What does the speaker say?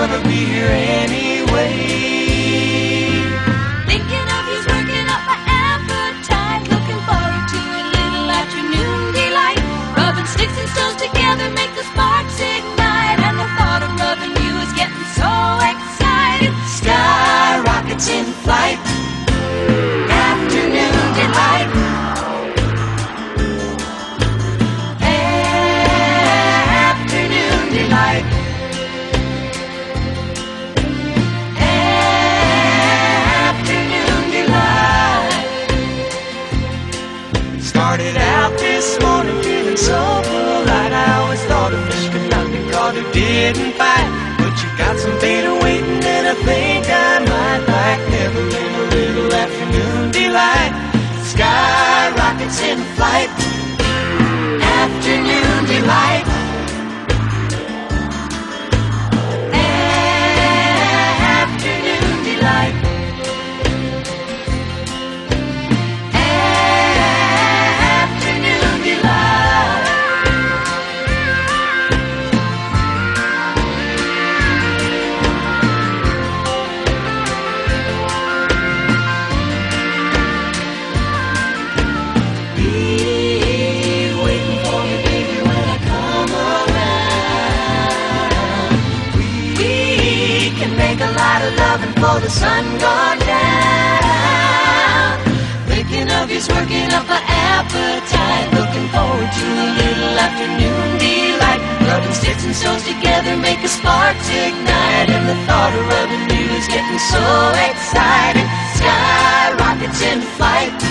gonna be here anyway. Thinking of you's working up my appetite. Looking forward to a little afternoon delight. Rubbing sticks and stones together make the sparks ignite. And the thought of loving you is getting so excited. Sky rockets in flight, afternoon delight. Afternoon delight. Afternoon delight. Started out this morning feeling so polite. I always thought a fish could not be caught who didn't fight. But you got some bait waiting and I think I might like Neverland, a little afternoon delight. Sky rockets in flight, afternoon delight. Afternoon delight. Afternoon delight. Be waiting for me, baby, when I come around. We can make a lot of loving before the sun gone down. Thinking of you's working up an appetite. Looking forward to a little afternoon delight. Rubbing sticks and stones together make the sparks ignite. And the thought of rubbing you is getting so exciting. Sky rockets in flight,